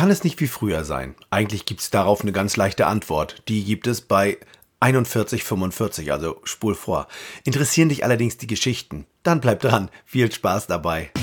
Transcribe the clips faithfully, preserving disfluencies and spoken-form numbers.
kann es nicht wie früher sein? Eigentlich gibt es darauf eine ganz leichte Antwort. Die gibt es bei einundvierzig fünfundvierzig, also spul vor. Interessieren dich allerdings die Geschichten? Dann bleib dran. Viel Spaß dabei.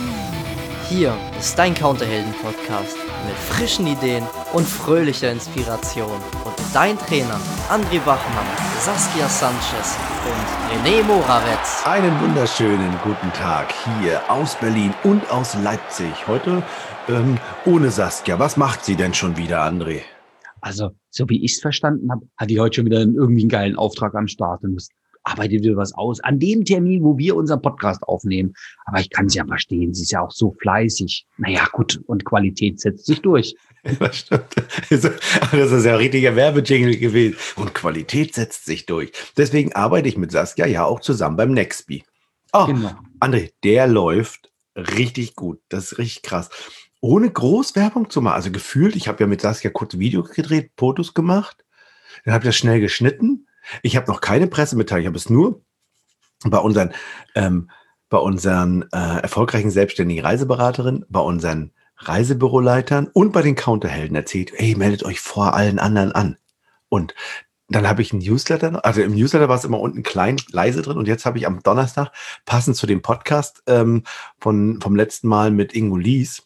Hier ist dein Counterhelden-Podcast mit frischen Ideen und fröhlicher Inspiration. Und dein Trainer André Bachmann, Saskia Sanchez und René Morawetz. Einen wunderschönen guten Tag hier aus Berlin und aus Leipzig. Heute ähm, ohne Saskia. Was macht sie denn schon wieder, André? Also, so wie ich es verstanden habe, hat die heute schon wieder irgendwie einen geilen Auftrag am Start und muss arbeitet wieder was aus. An dem Termin, wo wir unseren Podcast aufnehmen. Aber ich kann es ja verstehen. Sie ist ja auch so fleißig. Naja, gut. Und Qualität setzt sich durch. Das stimmt. Das ist ja ein richtiger Werbejingle gewesen. Und Qualität setzt sich durch. Deswegen arbeite ich mit Saskia ja auch zusammen beim Nextbee. Oh, genau. André, der läuft richtig gut. Das ist richtig krass. Ohne groß Werbung zu machen. Also gefühlt, ich habe ja mit Saskia kurz Videos gedreht, Fotos gemacht. Dann habe ich das schnell geschnitten. Ich habe noch keine Pressemitteilung, ich habe es nur bei unseren, ähm, bei unseren äh, erfolgreichen selbstständigen Reiseberaterinnen, bei unseren Reisebüroleitern und bei den Counterhelden erzählt, ey, meldet euch vor allen anderen an. Und dann habe ich einen Newsletter, also im Newsletter war es immer unten klein, leise drin und jetzt habe ich am Donnerstag, passend zu dem Podcast ähm, von, vom letzten Mal mit Ingo Lies,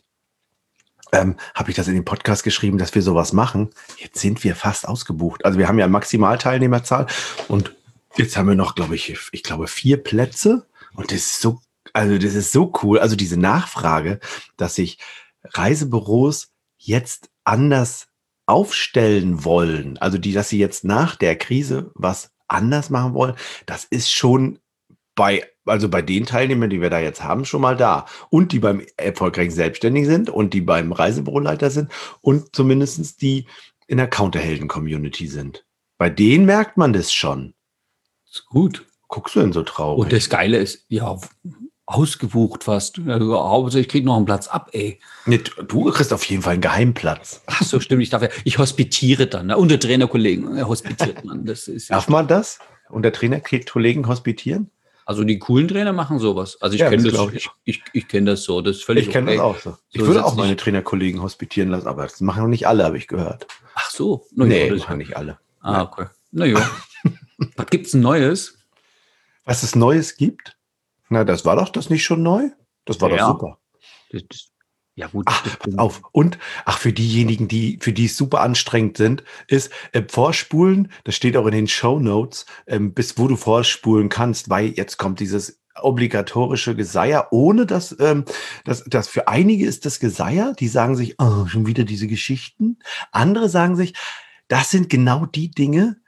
Ähm, habe ich das in den Podcast geschrieben, dass wir sowas machen. Jetzt sind wir fast ausgebucht. Also wir haben ja Maximalteilnehmerzahl und jetzt haben wir noch, glaube ich, ich glaube vier Plätze und das ist so, also das ist so cool. Also diese Nachfrage, dass sich Reisebüros jetzt anders aufstellen wollen, also die, dass sie jetzt nach der Krise was anders machen wollen, das ist schon bei Also bei den Teilnehmern, die wir da jetzt haben, schon mal da. Und die beim erfolgreichen Selbstständigen sind und die beim Reisebüroleiter sind und zumindest die in der Counterhelden-Community sind. Bei denen merkt man das schon. Ist gut. Guckst du denn so traurig? Und das Geile ist, ja, ausgebucht fast. Also, hauptsächlich krieg noch einen Platz ab, ey. Nee, du kriegst auf jeden Fall einen Geheimplatz. Ach so, stimmt. Ich darf ja, ich hospitiere dann. Ne? Unter Trainerkollegen äh, hospitiert man. Das ist darf man das? Unter Trainerkollegen hospitieren? Also die coolen Trainer machen sowas. Also ich ja, kenne das, das ich, ich, ich kenne das so. Das ist völlig Ich kenne okay. das auch so. Ich so würde auch meine Trainerkollegen hospitieren lassen, aber das machen noch nicht alle, habe ich gehört. Ach so. No, nee, das machen nicht alle. Ah, okay. Na ja. Was gibt's Neues? Was es Neues gibt? Na, das war doch das nicht schon neu? Das war ja, doch super. Das, das, ja gut. Ach, pass auf. Und, ach, für diejenigen, die, für die es super anstrengend sind, ist äh, Vorspulen, das steht auch in den Shownotes, ähm, bis wo du vorspulen kannst, weil jetzt kommt dieses obligatorische Geseier, ohne dass, ähm, dass, dass für einige ist das Geseier, die sagen sich, oh, schon wieder diese Geschichten. Andere sagen sich, das sind genau die Dinge,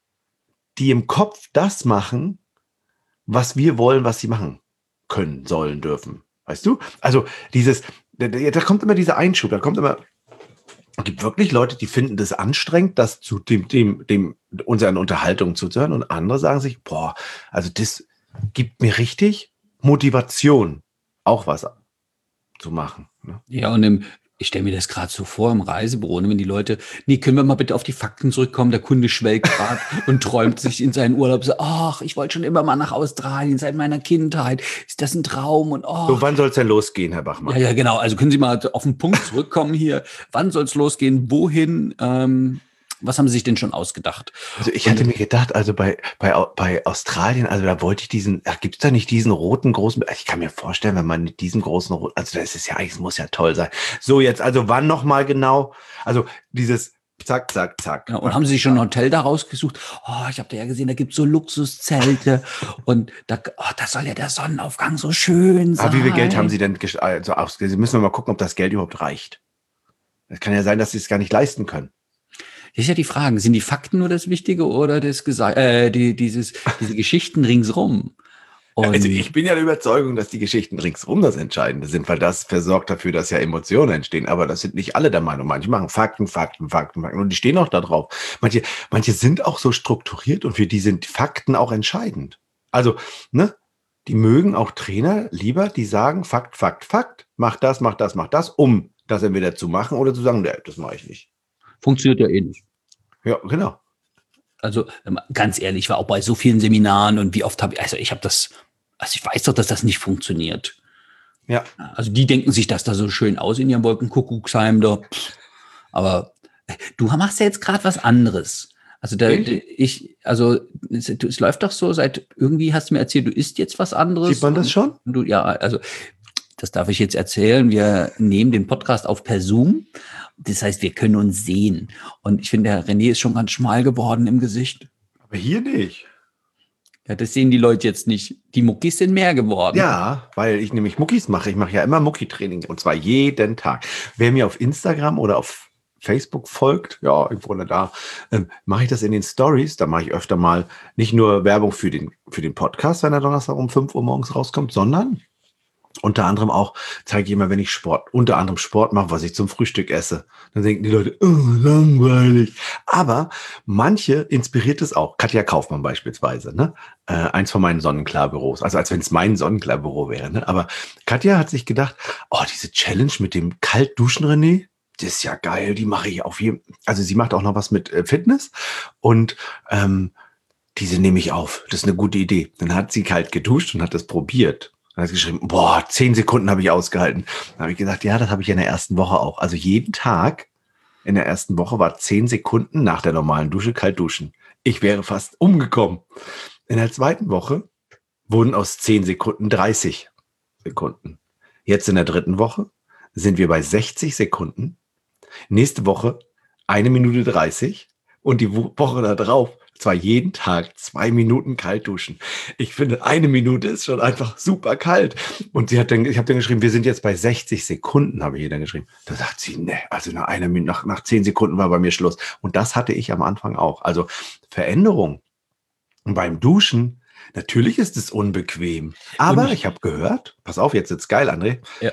die im Kopf das machen, was wir wollen, was sie machen können, sollen, dürfen. Weißt du? Also dieses, da, da kommt immer dieser Einschub, da kommt immer, es gibt wirklich Leute, die finden das anstrengend, das zu dem, dem, dem, unseren Unterhaltungen zuzuhören und andere sagen sich, boah, also das gibt mir richtig Motivation, auch was zu machen. Ne? Ja, und im, ich stelle mir das gerade so vor im Reisebüro, wenn die Leute, nee, können wir mal bitte auf die Fakten zurückkommen, der Kunde schwelgt gerade und träumt sich in seinen Urlaub so, ach, ich wollte schon immer mal nach Australien seit meiner Kindheit, ist das ein Traum und oh. So, wann soll es denn losgehen, Herr Bachmann? Ja, ja, genau, also können Sie mal auf den Punkt zurückkommen hier, wann soll es losgehen, wohin, ähm, was haben Sie sich denn schon ausgedacht? Also ich hatte und, mir gedacht, also bei, bei, bei Australien, also da wollte ich diesen, gibt es da nicht diesen roten großen, ich kann mir vorstellen, wenn man mit diesem großen, also das ist ja eigentlich, es muss ja toll sein. So jetzt, also wann nochmal genau, also dieses zack, zack, zack. Ja, und haben Sie sich schon ein Hotel da rausgesucht? Oh, ich habe da ja gesehen, da gibt es so Luxuszelte und da, oh, da soll ja der Sonnenaufgang so schön sein. Aber wie viel Geld haben Sie denn also ausgegeben? Sie müssen wir mal gucken, ob das Geld überhaupt reicht. Es kann ja sein, dass Sie es gar nicht leisten können. Das ist ja die Frage, sind die Fakten nur das Wichtige oder das Gese- äh, die, dieses, diese Geschichten ringsrum? Ja, also ich bin ja der Überzeugung, dass die Geschichten ringsrum das Entscheidende sind, weil das versorgt dafür, dass ja Emotionen entstehen. Aber das sind nicht alle der Meinung. Manche machen Fakten, Fakten, Fakten, Fakten und die stehen auch da drauf. Manche, manche sind auch so strukturiert und für die sind Fakten auch entscheidend. Also, ne, die mögen auch Trainer lieber, die sagen Fakt, Fakt, Fakt, mach das, mach das, mach das, um das entweder zu machen oder zu sagen, nee, das mache ich nicht. Funktioniert ja eh nicht. Ja, genau. Also ganz ehrlich, ich war auch bei so vielen Seminaren und wie oft habe ich, also ich habe das, also ich weiß doch, dass das nicht funktioniert. Ja. Also die denken sich das da so schön aus in ihrem Wolkenkuckucksheim da. Aber du machst ja jetzt gerade was anderes. Also da, ich, also es, es läuft doch so, seit irgendwie hast du mir erzählt, du isst jetzt was anderes. Sieht man das schon? Du, ja, also das darf ich jetzt erzählen. Wir nehmen den Podcast auf per Zoom. Das heißt, wir können uns sehen. Und ich finde, der René ist schon ganz schmal geworden im Gesicht. Aber hier nicht. Ja, das sehen die Leute jetzt nicht. Die Muckis sind mehr geworden. Ja, weil ich nämlich Muckis mache. Ich mache ja immer Mucki-Training und zwar jeden Tag. Wer mir auf Instagram oder auf Facebook folgt, ja, irgendwo da, ähm, mache ich das in den Stories. Da mache ich öfter mal nicht nur Werbung für den, für den Podcast, wenn er Donnerstag um fünf Uhr morgens rauskommt, sondern unter anderem auch zeige ich immer, wenn ich Sport, unter anderem Sport mache, was ich zum Frühstück esse. Dann denken die Leute, oh, langweilig. Aber manche inspiriert es auch. Katja Kaufmann beispielsweise, ne? Äh, eins von meinen Sonnenklar-Büros. Also als wenn es mein Sonnenklar-Büro wäre. Ne? Aber Katja hat sich gedacht, oh, diese Challenge mit dem Kaltduschen, René, das ist ja geil, die mache ich auf jeden Fall. Also sie macht auch noch was mit äh, Fitness und ähm, diese nehme ich auf. Das ist eine gute Idee. Dann hat sie kalt geduscht und hat das probiert. Dann hat sie geschrieben, boah, zehn Sekunden habe ich ausgehalten. Dann habe ich gesagt, ja, das habe ich in der ersten Woche auch. Also jeden Tag in der ersten Woche war zehn Sekunden nach der normalen Dusche kalt duschen. Ich wäre fast umgekommen. In der zweiten Woche wurden aus zehn Sekunden dreißig Sekunden. Jetzt in der dritten Woche sind wir bei sechzig Sekunden. Nächste Woche eine Minute dreißig und die Woche da drauf zwar jeden Tag zwei Minuten kalt duschen. Ich finde, eine Minute ist schon einfach super kalt. Und sie hat dann, ich habe dann geschrieben, wir sind jetzt bei sechzig Sekunden, habe ich ihr dann geschrieben. Da sagt sie, ne, also nach einer Minute, nach, nach zehn Sekunden war bei mir Schluss. Und das hatte ich am Anfang auch. Also Veränderung beim Duschen, natürlich ist es unbequem. Aber ich, ich habe gehört, pass auf, jetzt wird's geil, André. Ja.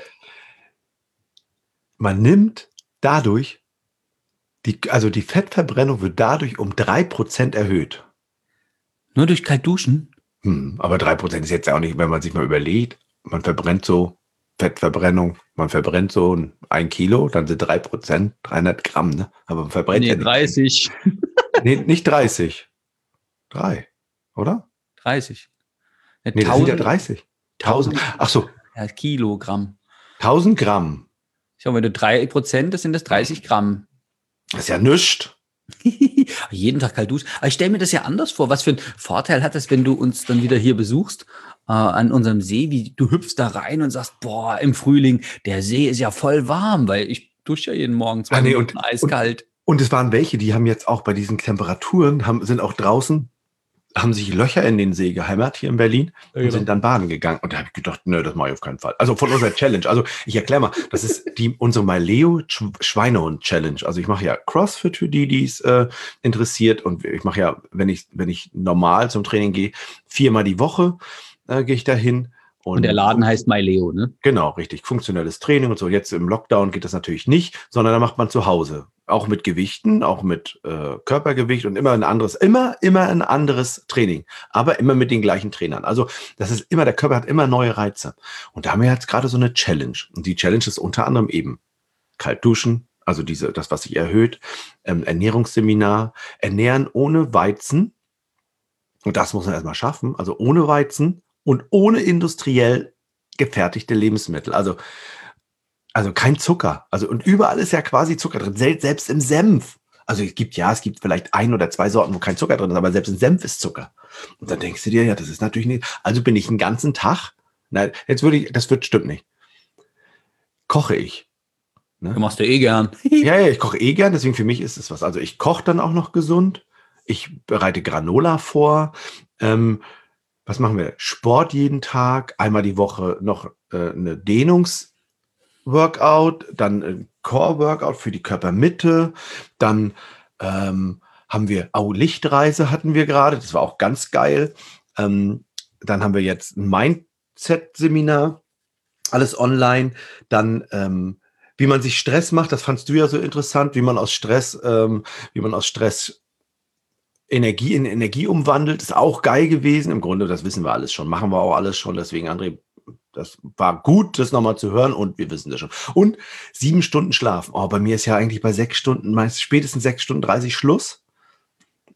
Man nimmt dadurch Die, also die Fettverbrennung wird dadurch um drei Prozent erhöht. Nur durch kalt duschen? Hm, aber drei Prozent ist jetzt ja auch nicht, wenn man sich mal überlegt, man verbrennt so Fettverbrennung, man verbrennt so ein Kilo, dann sind drei Prozent dreihundert Gramm, ne? Aber man verbrennt nee, ja nicht. dreißig. Nee, nicht dreißig. Drei, oder? dreißig. Ja, nee, das sind ja dreißig. tausend. Ach so. Ja, Kilogramm. tausend Gramm. Ich glaube, wenn du drei Prozent, das sind das dreißig Gramm. Das ist ja nichts. Jeden Tag kalt duschen. Aber ich stelle mir das ja anders vor. Was für einen Vorteil hat das, wenn du uns dann wieder hier besuchst, äh, an unserem See, wie du hüpfst da rein und sagst, boah, im Frühling, der See ist ja voll warm, weil ich dusche ja jeden Morgen zwei ah, nee, Minuten und, eiskalt. Und, und es waren welche, die haben jetzt auch bei diesen Temperaturen, haben, sind auch draußen, haben sich Löcher in den See gehämmert hier in Berlin und ja, genau. sind dann baden gegangen. Und da habe ich gedacht, nö, das mache ich auf keinen Fall. Also von unserer Challenge. Also ich erkläre mal, das ist die unsere Maleo Schweinehund Challenge. Also ich mache ja CrossFit für die, die es äh, interessiert. Und ich mache ja, wenn ich wenn ich normal zum Training gehe, viermal die Woche äh, gehe ich dahin. Und, und der Laden heißt MyLeo, ne? Genau, richtig. Funktionelles Training und so. Jetzt im Lockdown geht das natürlich nicht, sondern da macht man zu Hause. Auch mit Gewichten, auch mit äh, Körpergewicht und immer ein anderes, immer, immer ein anderes Training. Aber immer mit den gleichen Trainern. Also das ist immer, der Körper hat immer neue Reize. Und da haben wir jetzt gerade so eine Challenge. Und die Challenge ist unter anderem eben kalt duschen, also diese, das, was sich erhöht, ähm, Ernährungsseminar, ernähren ohne Weizen. Und das muss man erstmal schaffen. Also ohne Weizen und ohne industriell gefertigte Lebensmittel. Also, also kein Zucker. Also, und überall ist ja quasi Zucker drin, selbst im Senf. Also es gibt, ja, es gibt vielleicht ein oder zwei Sorten, wo kein Zucker drin ist, aber selbst im Senf ist Zucker. Und dann denkst du dir, ja, das ist natürlich nicht. Also bin ich einen ganzen Tag, nein, jetzt würde ich, das wird, stimmt nicht. Koche ich. Ne? Du machst ja eh gern. ja, ja, ich koche eh gern, deswegen für mich ist es was. Also ich koche dann auch noch gesund. Ich bereite Granola vor. Ähm, Was machen wir? Sport jeden Tag, einmal die Woche noch äh, eine Dehnungs-Workout, dann ein Core-Workout für die Körpermitte, dann ähm, haben wir, oh, Lichtreise hatten wir gerade, das war auch ganz geil. Ähm, dann haben wir jetzt ein Mindset-Seminar, alles online. Dann, ähm, wie man sich Stress macht, das fandst du ja so interessant, wie man aus Stress, ähm, wie man aus Stress Energie in Energie umwandelt, ist auch geil gewesen. Im Grunde, das wissen wir alles schon, machen wir auch alles schon. Deswegen, André, das war gut, das nochmal zu hören und wir wissen das schon. Und sieben Stunden Schlaf. Oh, bei mir ist ja eigentlich bei sechs Stunden, meist spätestens sechs Stunden dreißig Schluss.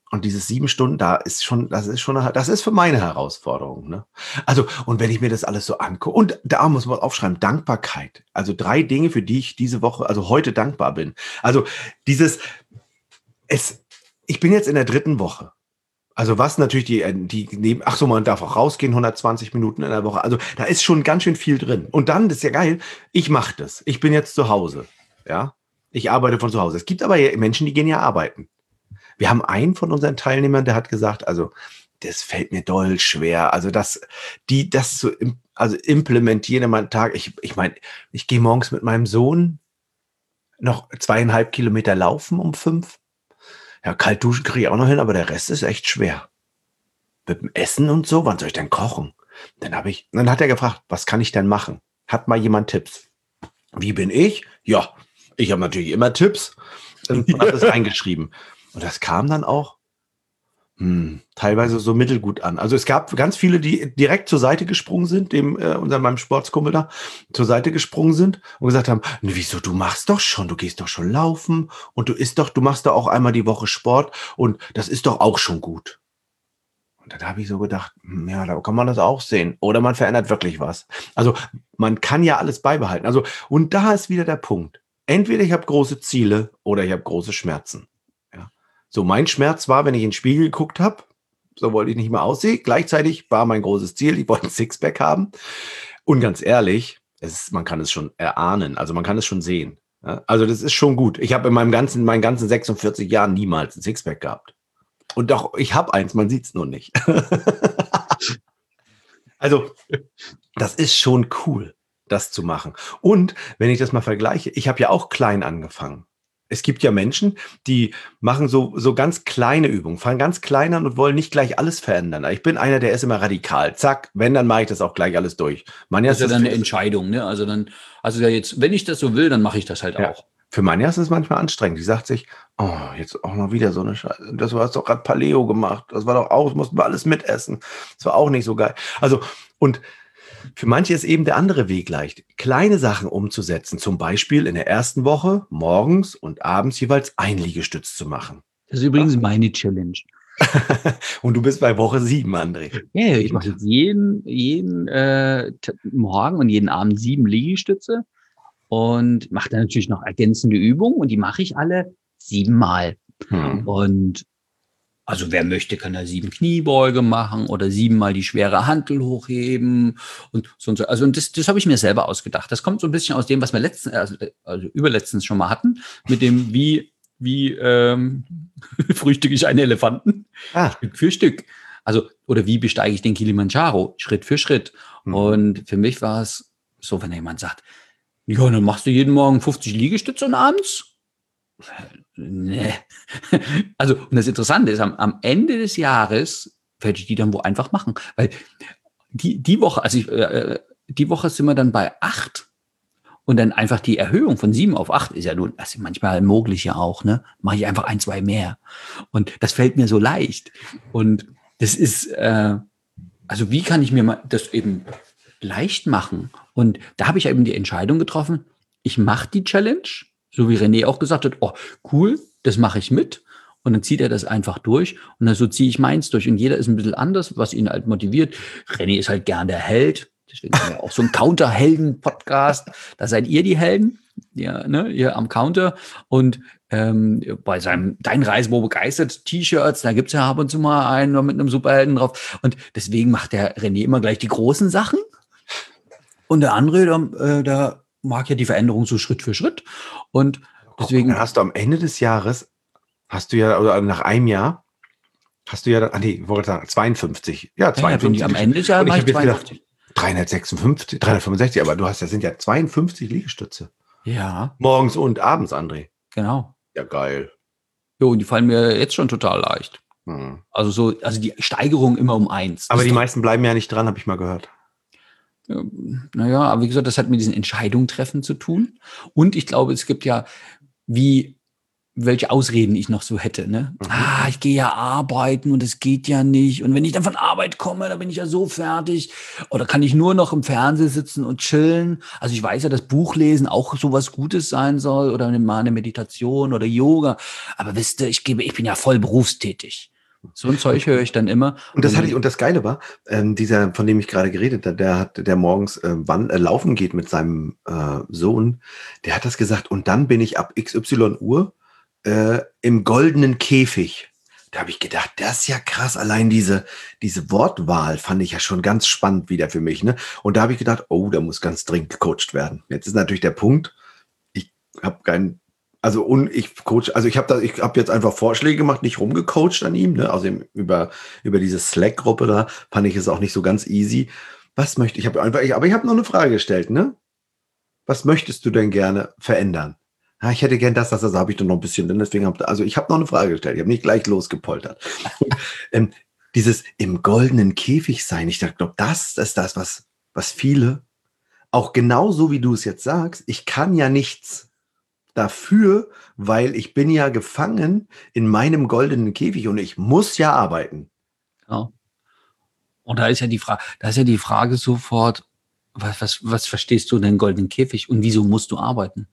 Und dieses sieben Stunden, da ist schon, das ist schon, eine, das ist für meine Herausforderung. Ne? Also, und wenn ich mir das alles so angucke, und da muss man aufschreiben, Dankbarkeit. Also drei Dinge, für die ich diese Woche, also heute dankbar bin. Also dieses, es, ich bin jetzt in der dritten Woche. Also was natürlich die, die neben, ach so, man darf auch rausgehen, hundertzwanzig Minuten in der Woche. Also da ist schon ganz schön viel drin. Und dann, das ist ja geil, ich mache das. Ich bin jetzt zu Hause. Ja, ich arbeite von zu Hause. Es gibt aber Menschen, die gehen ja arbeiten. Wir haben einen von unseren Teilnehmern, der hat gesagt, also das fällt mir doll schwer. Also das, die, das zu also implementieren in meinen Tag. Ich, ich meine, ich gehe morgens mit meinem Sohn noch zweieinhalb Kilometer laufen um fünf. Ja, kalt duschen kriege ich auch noch hin, aber der Rest ist echt schwer. Mit dem Essen und so, wann soll ich denn kochen? Dann habe ich, dann hat er gefragt, was kann ich denn machen? Hat mal jemand Tipps? Wie bin ich? Ja, ich habe natürlich immer Tipps und habe das reingeschrieben. Und das kam dann auch hm, teilweise so mittelgut an. Also es gab ganz viele, die direkt zur Seite gesprungen sind, dem äh, unserem meinem Sportskumpel da, zur Seite gesprungen sind und gesagt haben, wieso, du machst doch schon, du gehst doch schon laufen und du isst doch, du machst doch auch einmal die Woche Sport und das ist doch auch schon gut. Und dann habe ich so gedacht, hm, ja, da kann man das auch sehen. Oder man verändert wirklich was. Also man kann ja alles beibehalten. Also und da ist wieder der Punkt. Entweder ich habe große Ziele oder ich habe große Schmerzen. So, mein Schmerz war, wenn ich in den Spiegel geguckt habe, so wollte ich nicht mehr aussehen. Gleichzeitig war mein großes Ziel, ich wollte ein Sixpack haben. Und ganz ehrlich, es ist, man kann es schon erahnen, also man kann es schon sehen. Ja? Also das ist schon gut. Ich habe in meinem ganzen, meinen ganzen sechsundvierzig Jahren niemals ein Sixpack gehabt. Und doch, ich habe eins, man sieht es nur nicht. Also, das ist schon cool, das zu machen. Und wenn ich das mal vergleiche, ich habe ja auch klein angefangen. Es gibt ja Menschen, die machen so, so ganz kleine Übungen, fangen ganz klein an und wollen nicht gleich alles verändern. Ich bin einer, der ist immer radikal. Zack, wenn, dann mache ich das auch gleich alles durch. Manja das ist ja dann eine Entscheidung, ne? Also dann, also ja jetzt, wenn ich das so will, dann mache ich das halt ja. auch. Für Manja ist es manchmal anstrengend. Die sagt sich, oh, jetzt auch mal wieder so eine Scheiße. Das war doch gerade Paleo gemacht. Das war doch auch, das mussten wir alles mitessen. Das war auch nicht so geil. Also, und für manche ist eben der andere Weg leicht, kleine Sachen umzusetzen, zum Beispiel in der ersten Woche morgens und abends jeweils ein Liegestütz zu machen. Das ist übrigens ja. meine Challenge. Und du bist bei Woche sieben, André. Ja, ich mache jetzt jeden, jeden äh, Morgen und jeden Abend sieben Liegestütze und mache dann natürlich noch ergänzende Übungen und die mache ich alle siebenmal. Hm. Und also wer möchte, kann da sieben Kniebeuge machen oder siebenmal die schwere Hantel hochheben und so und so. Also und das, das habe ich mir selber ausgedacht. Das kommt so ein bisschen aus dem, was wir letztens, also, also überletztens schon mal hatten, mit dem wie wie ähm, frühstücke ich einen Elefanten ah. Stück für Stück. Also oder wie besteige ich den Kilimanjaro Schritt für Schritt. Mhm. Und für mich war es so, wenn jemand sagt, ja, dann machst du jeden Morgen fünfzig Liegestütze und abends. Nee. Also, und das Interessante ist, am, am Ende des Jahres werde ich die dann wohl einfach machen. Weil die, die Woche, also ich, äh, die Woche sind wir dann bei acht und dann einfach die Erhöhung von sieben auf acht ist ja nun, also manchmal möglich ja auch, ne? Mache ich einfach ein, zwei mehr. Und das fällt mir so leicht. Und das ist, äh, also wie kann ich mir mal das eben leicht machen? Und da habe ich eben die Entscheidung getroffen, ich mache die Challenge, so wie René auch gesagt hat, oh, cool, das mache ich mit. Und dann zieht er das einfach durch. Und dann so ziehe ich meins durch. Und jeder ist ein bisschen anders, was ihn halt motiviert. René ist halt gern der Held. Deswegen haben wir auch so einen Counter-Helden-Podcast. Da seid ihr die Helden, ja, ne, ihr am Counter. Und ähm, bei seinem Dein Reisebüro begeistert T-Shirts, da gibt's ja ab und zu mal einen mit einem Superhelden drauf. Und deswegen macht der René immer gleich die großen Sachen. Und der andere, der, äh, der mag ja die Veränderung so Schritt für Schritt. Und deswegen. Dann hast du am Ende des Jahres, hast du ja, oder nach einem Jahr, hast du ja, ah nee, ich wollte sagen, zweiundfünfzig. Ja, zweiundfünfzig. Ja, am Ende des Jahres mache ich zweiundfünfzig. dreihundertsechsundfünfzig, dreihundertfünfundsechzig, aber du hast, das sind ja zweiundfünfzig Liegestütze. Ja. Morgens und abends, André. Genau. Ja, geil. Jo, und die fallen mir jetzt schon total leicht. Hm. Also so, also die Steigerung immer um eins. Aber die meisten bleiben ja nicht dran, habe ich mal gehört. Ja, naja, aber wie gesagt, das hat mit diesen Entscheidungen treffen zu tun. Und ich glaube, es gibt ja, wie, welche Ausreden ich noch so hätte, ne? Mhm. Ah, ich gehe ja arbeiten und es geht ja nicht. Und wenn ich dann von Arbeit komme, dann bin ich ja so fertig. Oder kann ich nur noch im Fernsehen sitzen und chillen? Also ich weiß ja, dass Buchlesen auch sowas Gutes sein soll oder mal eine Meditation oder Yoga. Aber wisst ihr, ich gebe, ich bin ja voll berufstätig. So ein Zeug höre ich dann immer. Und das hatte ich, und das Geile war, ähm, dieser, von dem ich gerade geredet habe, der hat, der morgens äh, wann, äh, laufen geht mit seinem äh, Sohn, der hat das gesagt, und dann bin ich ab X Y Uhr äh, im goldenen Käfig. Da habe ich gedacht, das ist ja krass, allein diese, diese Wortwahl fand ich ja schon ganz spannend wieder für mich. Ne? Und da habe ich gedacht, oh, da muss ganz dringend gecoacht werden. Jetzt ist natürlich der Punkt, ich habe keinen, also und ich coach, also ich habe da, ich habe jetzt einfach Vorschläge gemacht, nicht rumgecoacht an ihm, ne? Also über, über diese Slack-Gruppe da fand ich es auch nicht so ganz easy. Was möchte ich, habe einfach, ich, aber ich habe noch eine Frage gestellt, ne? Was möchtest du denn gerne verändern? Ja, ich hätte gern das, das, das habe ich dann noch ein bisschen, denn deswegen habe also ich habe noch eine Frage gestellt, ich habe nicht gleich losgepoltert. Und, ähm, dieses im goldenen Käfig sein, ich glaube, das ist das, was, was viele, auch genauso wie du es jetzt sagst, ich kann ja nichts dafür, weil ich bin ja gefangen in meinem goldenen Käfig und ich muss ja arbeiten. Ja. Und da ist ja die Frage, da ist ja die Frage sofort, was, was, was verstehst du denn goldenen Käfig und wieso musst du arbeiten?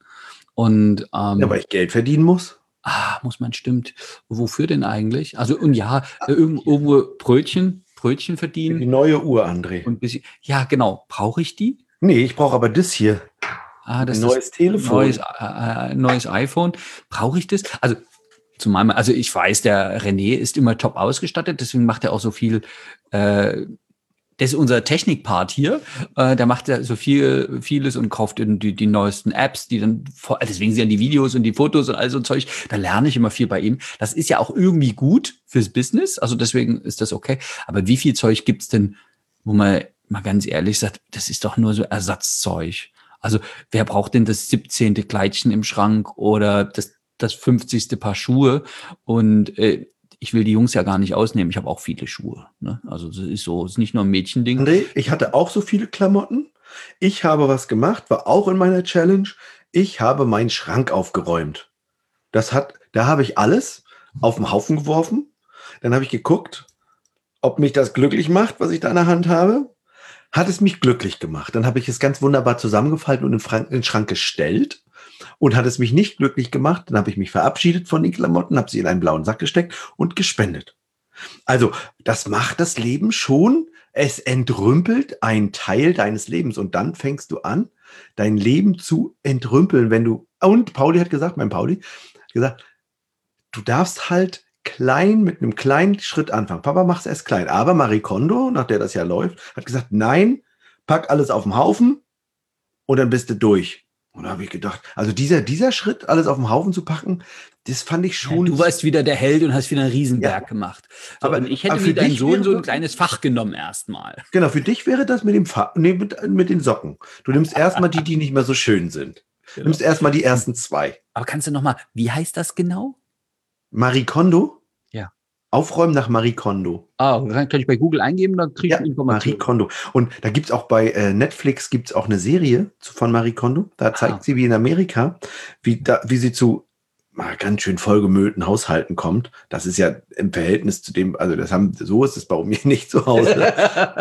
Und ähm, ja, weil ich Geld verdienen muss. Ah, muss man, stimmt. Wofür denn eigentlich? Also, und ja, irgendwo Brötchen, Brötchen verdienen. Die neue Uhr, André. Und bisschen, ja, genau. Brauche ich die? Nee, ich brauche aber das hier. Ah, das ein neues ist Telefon. Neues, äh, neues iPhone. Brauche ich das? Also, zu meinem, also ich weiß, der René ist immer top ausgestattet, deswegen macht er auch so viel, äh, das ist unser Technik-Part hier. Äh, der macht ja so viel, vieles und kauft die, die neuesten Apps, die dann, vor, deswegen sind ja die Videos und die Fotos und all so ein Zeug. Da lerne ich immer viel bei ihm. Das ist ja auch irgendwie gut fürs Business. Also deswegen ist das okay. Aber wie viel Zeug gibt's denn, wo man mal ganz ehrlich sagt, das ist doch nur so Ersatzzeug. Also wer braucht denn das siebzehnte Kleidchen im Schrank oder das, das fünfzigste Paar Schuhe? Und äh, ich will die Jungs ja gar nicht ausnehmen. Ich habe auch viele Schuhe. Ne? Also das ist so, ist nicht nur ein Mädchending. André, ich hatte auch so viele Klamotten. Ich habe was gemacht, war auch in meiner Challenge. Ich habe meinen Schrank aufgeräumt. Das hat, da habe ich alles auf den Haufen geworfen. Dann habe ich geguckt, ob mich das glücklich macht, was ich da in der Hand habe. Hat es mich glücklich gemacht. Dann habe ich es ganz wunderbar zusammengefaltet und in den Schrank gestellt. Und hat es mich nicht glücklich gemacht, dann habe ich mich verabschiedet von den Klamotten, habe sie in einen blauen Sack gesteckt und gespendet. Also das macht das Leben schon, es entrümpelt einen Teil deines Lebens und dann fängst du an, dein Leben zu entrümpeln, wenn du, und Pauli hat gesagt, mein Pauli, hat gesagt, du darfst halt klein, mit einem kleinen Schritt anfangen. Papa macht es erst klein, aber Marie Kondo, nach der das ja läuft, hat gesagt, nein, pack alles auf den Haufen und dann bist du durch. Und da habe ich gedacht, also dieser, dieser Schritt, alles auf den Haufen zu packen, das fand ich schon. Ja, du warst wieder der Held und hast wieder einen Riesenberg ja. gemacht. So, aber ich hätte mir deinen Sohn so ein kleines Fach genommen erstmal. Genau, für dich wäre das mit dem Fach, nee, mit, mit den Socken. Du nimmst erstmal die, die nicht mehr so schön sind. Du genau. nimmst erstmal die ersten zwei. Aber kannst du nochmal, wie heißt das genau? Marie Kondo? Ja. Aufräumen nach Marie Kondo. Ah, kann, kann ich bei Google eingeben, dann kriege ich ja, Informationen. Marie Kondo. Und da gibt es auch bei äh, Netflix gibt's auch eine Serie zu, von Marie Kondo. Da zeigt ah. sie, wie in Amerika, wie, da, wie sie zu mal ganz schön vollgemüllten Haushalten kommt. Das ist ja im Verhältnis zu dem, also das haben, so ist es bei mir nicht zu Hause.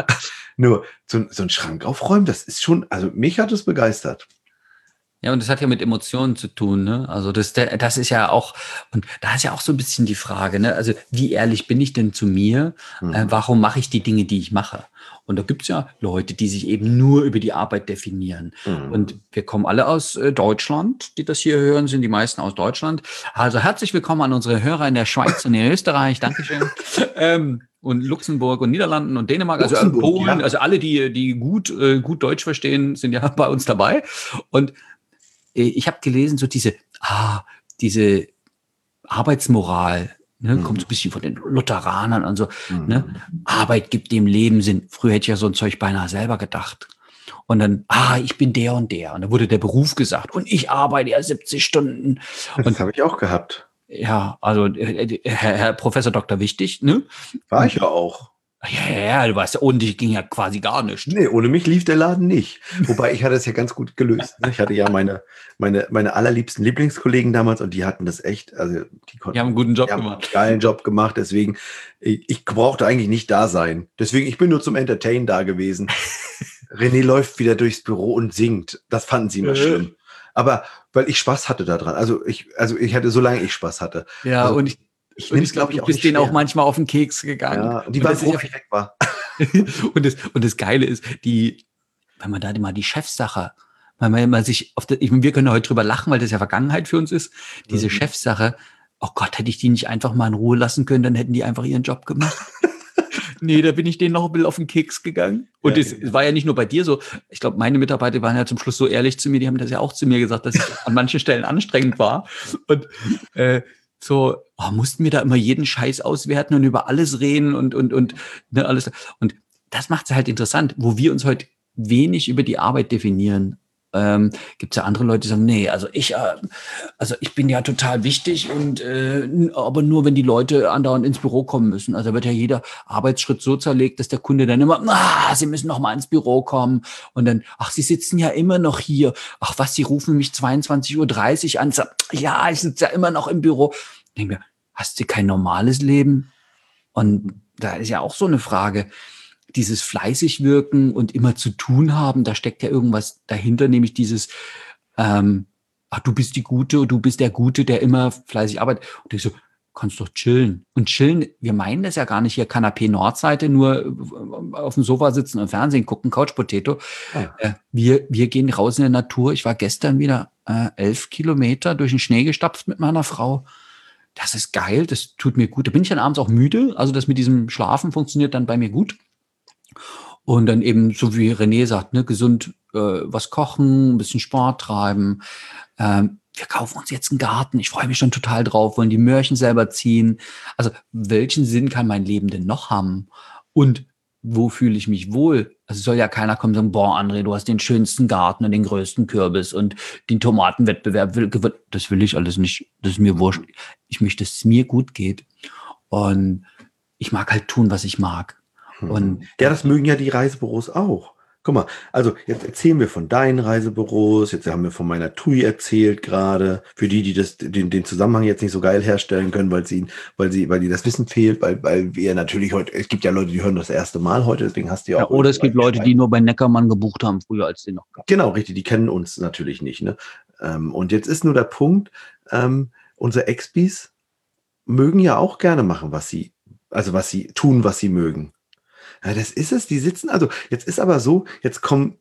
Nur so, so ein Schrank aufräumen, das ist schon, also mich hat es begeistert. Ja, und das hat ja mit Emotionen zu tun, ne? Also das, das ist ja auch, und da ist ja auch so ein bisschen die Frage, ne? Also wie ehrlich bin ich denn zu mir? Mhm. Äh, warum mache ich die Dinge, die ich mache? Und da gibt's ja Leute, die sich eben nur über die Arbeit definieren. Mhm. Und wir kommen alle aus äh, Deutschland, die das hier hören, sind die meisten aus Deutschland. Also herzlich willkommen an unsere Hörer in der Schweiz und in Österreich. Dankeschön. ähm, und Luxemburg und Niederlanden und Dänemark, also Polen, ja. Also alle, die, die gut, äh, gut Deutsch verstehen, sind ja bei uns dabei. Und ich habe gelesen, so diese, ah, diese Arbeitsmoral, ne, mhm. kommt so ein bisschen von den Lutheranern und so, mhm. ne, Arbeit gibt dem Leben Sinn. Früher hätte ich ja so ein Zeug beinahe selber gedacht. Und dann, ah, ich bin der und der. Und dann wurde der Beruf gesagt. Und ich arbeite ja siebzig Stunden. Und das habe ich auch gehabt. Ja, also äh, Herr, Herr Professor Doktor Wichtig, ne? War ich ja auch. Ja, ja, du weißt ja, ohne dich ging ja quasi gar nicht. Nee, ohne mich lief der Laden nicht. Wobei, ich hatte es ja ganz gut gelöst. Ich hatte ja meine, meine, meine allerliebsten Lieblingskollegen damals und die hatten das echt, also die konnten. Die haben einen guten Job die haben gemacht. Einen geilen Job gemacht, deswegen, ich, ich brauchte eigentlich nicht da sein. Deswegen, ich bin nur zum Entertain da gewesen. René läuft wieder durchs Büro und singt. Das fanden sie immer schlimm. Aber, weil ich Spaß hatte daran. Also ich, also ich hatte, solange ich Spaß hatte. Ja, also, und ich, Ich und ich glaube, du bist denen auch manchmal auf den Keks gegangen. Ja, und die waren froh, dass ich weg war. und, das, und das Geile ist, die, wenn man da mal die Chefsache, wenn man mal sich auf der, ich meine, wir können heute drüber lachen, weil das ja Vergangenheit für uns ist, diese mhm. Chefsache, oh Gott, hätte ich die nicht einfach mal in Ruhe lassen können, dann hätten die einfach ihren Job gemacht. Nee, da bin ich denen noch ein bisschen auf den Keks gegangen. Und es ja, genau. war ja nicht nur bei dir so. Ich glaube, meine Mitarbeiter waren ja zum Schluss so ehrlich zu mir, die haben das ja auch zu mir gesagt, dass ich an manchen Stellen anstrengend war. Und äh, so, oh, mussten wir da immer jeden Scheiß auswerten und über alles reden und und und ne, alles. Und das macht es halt interessant, wo wir uns heute wenig über die Arbeit definieren. Ähm, gibt es ja andere Leute, die sagen, nee, also ich, äh, also ich bin ja total wichtig und äh, aber nur, wenn die Leute andauernd ins Büro kommen müssen. Also wird ja jeder Arbeitsschritt so zerlegt, dass der Kunde dann immer, ah, Sie müssen noch mal ins Büro kommen und dann, ach, Sie sitzen ja immer noch hier. Ach was, Sie rufen mich zweiundzwanzig Uhr dreißig an. Ja, ich sitze ja immer noch im Büro. Ich denke mir, hast du kein normales Leben? Und da ist ja auch so eine Frage. Dieses fleißig wirken und immer zu tun haben, da steckt ja irgendwas dahinter, nämlich dieses, ähm, ach, du bist die Gute, du bist der Gute, der immer fleißig arbeitet. Und ich so, kannst doch chillen. Und chillen, wir meinen das ja gar nicht hier Kanapé Nordseite, nur auf dem Sofa sitzen und Fernsehen gucken, Couch Potato. Ja. Äh, wir, wir gehen raus in die Natur. Ich war gestern wieder äh, elf Kilometer durch den Schnee gestapft mit meiner Frau. Das ist geil, das tut mir gut. Da bin ich dann abends auch müde. Also das mit diesem Schlafen funktioniert dann bei mir gut. Und dann eben, so wie René sagt, ne, gesund äh, was kochen, ein bisschen Sport treiben. Ähm, wir kaufen uns jetzt einen Garten. Ich freue mich schon total drauf, wollen die Möhrchen selber ziehen. Also welchen Sinn kann mein Leben denn noch haben? Und wo fühle ich mich wohl? Also soll ja keiner kommen und sagen, boah, André, du hast den schönsten Garten und den größten Kürbis und den Tomatenwettbewerb. Das will ich alles nicht. Das ist mir wurscht. Ich möchte, dass es mir gut geht. Und ich mag halt tun, was ich mag. Und ja, das mögen ja die Reisebüros auch. Guck mal, also jetzt erzählen wir von deinen Reisebüros, jetzt haben wir von meiner T U I erzählt gerade, für die, die das, den, den Zusammenhang jetzt nicht so geil herstellen können, weil sie, weil sie, weil die das Wissen fehlt, weil, weil wir natürlich heute, es gibt ja Leute, die hören das erste Mal heute, deswegen hast du ja auch. Ja, oder es gibt Leute, die nur bei Neckermann gebucht haben, früher als den noch gab. Genau, richtig, die kennen uns natürlich nicht, ne? Und jetzt ist nur der Punkt, ähm, unsere Expis mögen ja auch gerne machen, was sie, also was sie tun, was sie mögen. Ja, das ist es, die sitzen, also jetzt ist aber so, jetzt kommen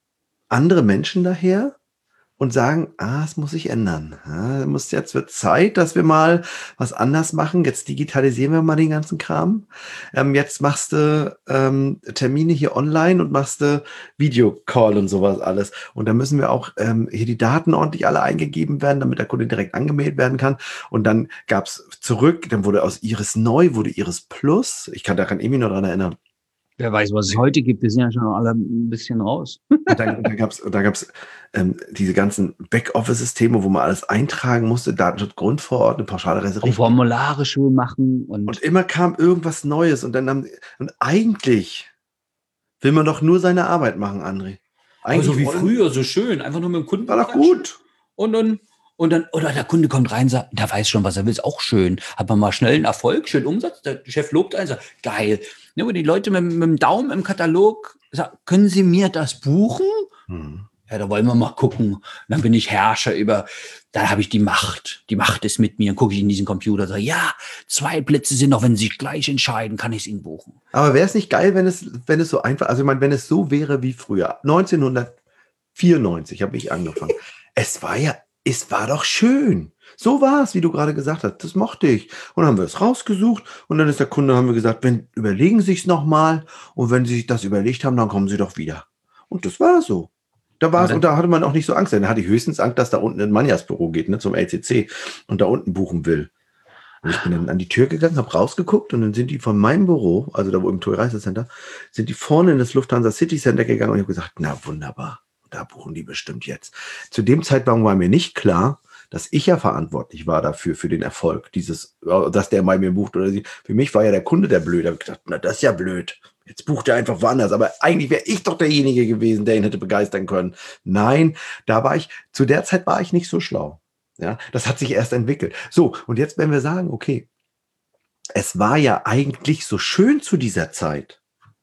andere Menschen daher und sagen, ah, es muss sich ändern. Ja, muss, jetzt wird Zeit, dass wir mal was anders machen. Jetzt digitalisieren wir mal den ganzen Kram. Ähm, jetzt machst du ähm, Termine hier online und machst du Videocall und sowas alles. Und da müssen wir auch ähm, hier die Daten ordentlich alle eingegeben werden, damit der Kunde direkt angemeldet werden kann. Und dann gab es zurück, dann wurde aus Iris Neu, wurde Iris Plus. Ich kann daran irgendwie noch dran erinnern. Wer weiß, was es heute gibt. Wir sind ja schon alle ein bisschen raus. Und dann, dann gab es da gab's, ähm, diese ganzen Backoffice-Systeme, wo man alles eintragen musste, Datenschutz, Grundverordnung, pauschale Reservierung. Formulare schön machen. Und, und immer kam irgendwas Neues. Und dann haben, und eigentlich will man doch nur seine Arbeit machen, André. Eigentlich so wie früher, so schön. Einfach nur mit dem Kunden. War doch gut. Und dann, und dann, oder der Kunde kommt rein und sagt, der weiß schon, was er will, ist auch schön. Hat man mal schnell einen Erfolg, schön Umsatz. Der Chef lobt einen, sagt, geil. Ja, wo die Leute mit, mit dem Daumen im Katalog sagen, können Sie mir das buchen? Hm. Ja, da wollen wir mal gucken. Und dann bin ich Herrscher über, da habe ich die Macht. Die Macht ist mit mir. Dann gucke ich in diesen Computer und sage, ja, zwei Plätze sind noch, wenn Sie sich gleich entscheiden, kann ich es Ihnen buchen. Aber wäre es nicht geil, wenn es, wenn es so einfach, also ich meine, wenn es so wäre wie früher, neunzehnhundertvierundneunzig habe ich angefangen. Es war ja, es war doch schön. So war es, wie du gerade gesagt hast. Das mochte ich. Und dann haben wir es rausgesucht und dann ist der Kunde, haben wir gesagt, wenn, überlegen Sie es nochmal und wenn Sie sich das überlegt haben, dann kommen Sie doch wieder. Und das war so. Da war es, und da hatte man auch nicht so Angst. Da hatte ich höchstens Angst, dass da unten in Manjas Büro geht, ne, zum L C C und da unten buchen will. Und ich bin dann an die Tür gegangen, habe rausgeguckt und dann sind die von meinem Büro, also da wo im Tour Reisecenter, sind die vorne in das Lufthansa City Center gegangen und ich habe gesagt, na wunderbar, da buchen die bestimmt jetzt. Zu dem Zeitpunkt war mir nicht klar, dass ich ja verantwortlich war dafür, für den Erfolg dieses, dass der bei mir bucht oder sie. Für mich war ja der Kunde der blöd. Da habe ich gedacht, na, das ist ja blöd. Jetzt bucht er einfach woanders. Aber eigentlich wäre ich doch derjenige gewesen, der ihn hätte begeistern können. Nein, da war ich, zu der Zeit war ich nicht so schlau. Ja, das hat sich erst entwickelt. So, und jetzt, wenn wir sagen, okay, es war ja eigentlich so schön zu dieser Zeit.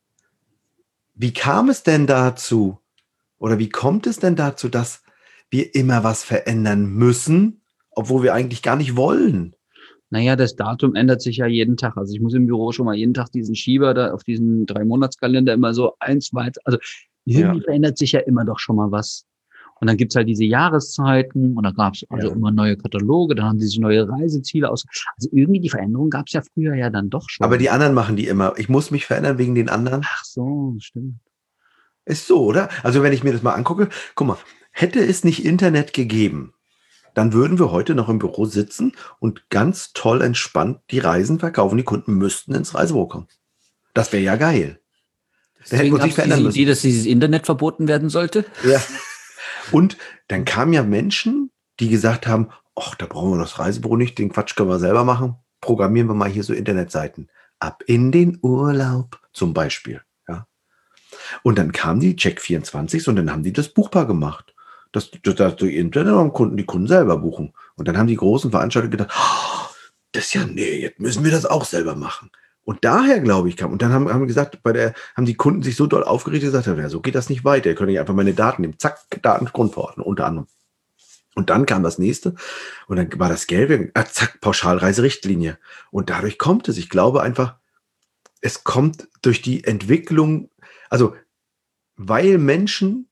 Wie kam es denn dazu? Oder wie kommt es denn dazu, dass wir immer was verändern müssen, obwohl wir eigentlich gar nicht wollen? Naja, das Datum ändert sich ja jeden Tag. Also ich muss im Büro schon mal jeden Tag diesen Schieber da auf diesen Drei-Monats-Kalender immer so eins weiter. Also irgendwie Ja. verändert sich ja immer doch schon mal was. Und dann gibt's halt diese Jahreszeiten und dann gab's also Ja. immer neue Kataloge, dann haben die sich neue Reiseziele aus. Also irgendwie die Veränderung gab's ja früher ja dann doch schon. Aber die anderen machen die immer. Ich muss mich verändern wegen den anderen. Ach so, stimmt. Ist so, oder? Also wenn ich mir das mal angucke, guck mal, hätte es nicht Internet gegeben, dann würden wir heute noch im Büro sitzen und ganz toll entspannt die Reisen verkaufen. Die Kunden müssten ins Reisebüro kommen. Das wäre ja geil. Da hätten wir uns nicht verändern müssen. Idee, dass dieses Internet verboten werden sollte? Ja. Und dann kamen ja Menschen, die gesagt haben, ach, da brauchen wir das Reisebüro nicht, den Quatsch können wir selber machen. Programmieren wir mal hier so Internetseiten. Ab in den Urlaub zum Beispiel. Ja. Und dann kamen die Check vierundzwanzig und dann haben die das buchbar gemacht. Das, das, das die Internet und Kunden, die Kunden selber buchen. Und dann haben die großen Veranstalter gedacht, oh, das ist ja, nee, jetzt müssen wir das auch selber machen. Und daher, glaube ich, kam, und dann haben, haben gesagt, bei der, haben die Kunden sich so doll aufgeregt, gesagt, ja, so geht das nicht weiter. Ihr könnt nicht einfach meine Daten nehmen. Zack, Datengrundverordnung, unter anderem. Und dann kam das nächste, und dann war das Gelbe, ah, zack, Pauschalreiserichtlinie. Und dadurch kommt es. Ich glaube einfach, es kommt durch die Entwicklung, also, weil Menschen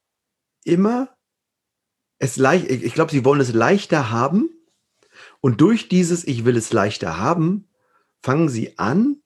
immer es leicht, ich glaube, sie wollen es leichter haben, und durch dieses, ich will es leichter haben, fangen sie an,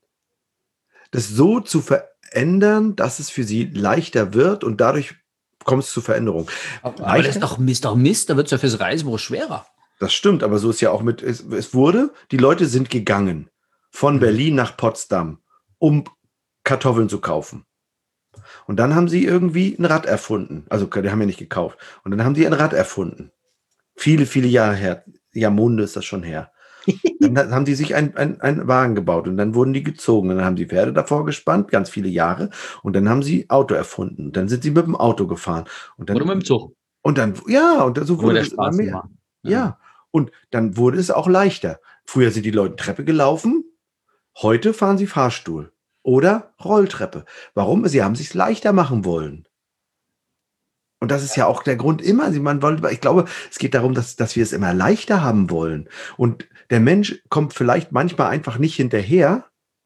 das so zu verändern, dass es für sie leichter wird und dadurch kommt es zu Veränderung. Aber, aber das ist doch Mist, doch Mist, da wird es ja fürs Reisebüro schwerer. Das stimmt, aber so ist ja auch mit, es, es wurde, die Leute sind gegangen von mhm. Berlin nach Potsdam, um Kartoffeln zu kaufen. Und dann haben sie irgendwie ein Rad erfunden. Also, die haben ja nicht gekauft. Und dann haben sie ein Rad erfunden. Viele, viele Jahre her, Jahrmunde ist das schon her. Dann haben die sich einen ein Wagen gebaut und dann wurden die gezogen. Dann haben die Pferde davor gespannt, ganz viele Jahre. Und dann haben sie Auto erfunden. Dann sind sie mit dem Auto gefahren. Und dann, oder mit dem Zug. Und dann, ja, und so wurde es immer mehr. Ja. ja, und dann wurde es auch leichter. Früher sind die Leute Treppe gelaufen. Heute fahren sie Fahrstuhl oder Rolltreppe. Warum? Sie haben es sich leichter machen wollen. Und das ist ja auch der Grund immer. Man wollte, ich glaube, es geht darum, dass, dass wir es immer leichter haben wollen. Und der Mensch kommt vielleicht manchmal einfach nicht hinterher,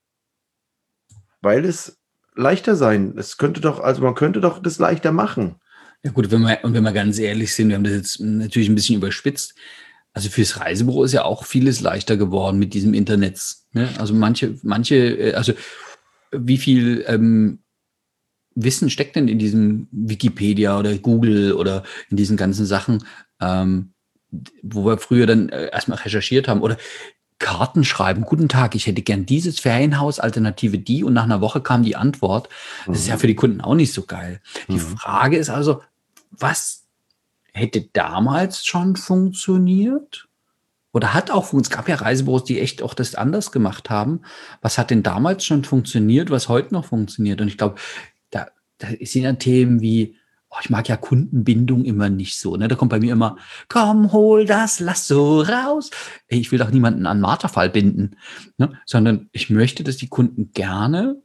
weil es leichter sein. Es könnte doch, also man könnte doch das leichter machen. Ja gut, wenn wir, und wenn wir ganz ehrlich sind, wir haben das jetzt natürlich ein bisschen überspitzt. Also fürs Reisebüro ist ja auch vieles leichter geworden mit diesem Internet. Ne? Also manche, manche, also wie viel ähm, Wissen steckt denn in diesem Wikipedia oder Google oder in diesen ganzen Sachen, ähm, wo wir früher dann äh, erstmal recherchiert haben oder Karten schreiben. Guten Tag, ich hätte gern dieses Ferienhaus, Alternative die, und nach einer Woche kam die Antwort. Das mhm. ist ja für die Kunden auch nicht so geil. Die mhm. Frage ist also, was hätte damals schon funktioniert? Oder hat auch funktioniert? Es gab ja Reisebüros, die echt auch das anders gemacht haben. Was hat denn damals schon funktioniert, was heute noch funktioniert? Und ich glaube, da, da sind ja Themen wie, oh, ich mag ja Kundenbindung immer nicht so. Ne? Da kommt bei mir immer, komm, hol das Lasso raus. Ey, ich will doch niemanden an Marterfall binden. Ne? Sondern ich möchte, dass die Kunden gerne,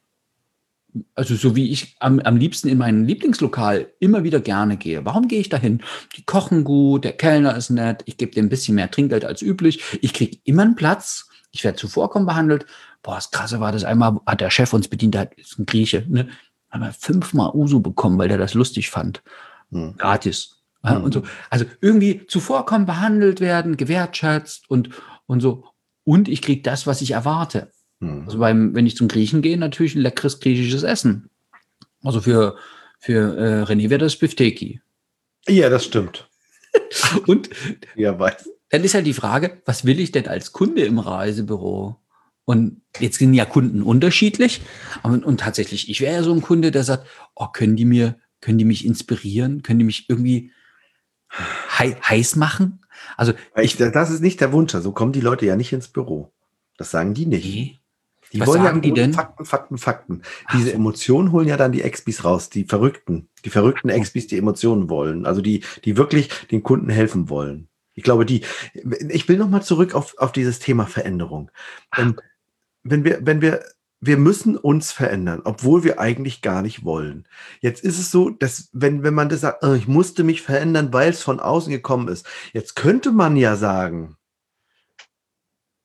also so wie ich am, am liebsten in mein Lieblingslokal immer wieder gerne gehe. Warum gehe ich dahin? Die kochen gut, der Kellner ist nett, ich gebe dem ein bisschen mehr Trinkgeld als üblich, ich kriege immer einen Platz, ich werde zuvorkommen behandelt. Boah, das Krasse war, das einmal hat der Chef uns bedient, der ist ein Grieche, ne? Haben wir fünfmal Uso bekommen, weil der das lustig fand. Hm. Gratis. Ja, hm. und so. Also irgendwie zuvorkommen, behandelt werden, gewertschätzt und, und so. Und ich kriege das, was ich erwarte. Also beim, wenn ich zum Griechen gehe, natürlich ein leckeres griechisches Essen. Also für, für äh, René wäre das Bifteki. Ja, das stimmt. Und ja, weiß. Dann ist halt die Frage, was will ich denn als Kunde im Reisebüro? Und jetzt sind ja Kunden unterschiedlich. Und, und tatsächlich, ich wäre ja so ein Kunde, der sagt, oh, können die mir, können die mich inspirieren? Können die mich irgendwie hei- heiß machen? Also ich, das ist nicht der Wunsch. So kommen die Leute ja nicht ins Büro. Das sagen die nicht. Nee. Die Was wollen sagen ja die denn? Fakten, Fakten, Fakten. Diese so. Emotionen holen ja dann die Expis raus, die Verrückten. Die verrückten Expis, die Emotionen wollen. Also die, die wirklich den Kunden helfen wollen. Ich glaube, die, ich will nochmal zurück auf, auf dieses Thema Veränderung. Ähm, wenn wir, wenn wir, wir müssen uns verändern, obwohl wir eigentlich gar nicht wollen. Jetzt ist es so, dass wenn, wenn man das sagt, oh, ich musste mich verändern, weil es von außen gekommen ist. Jetzt könnte man ja sagen,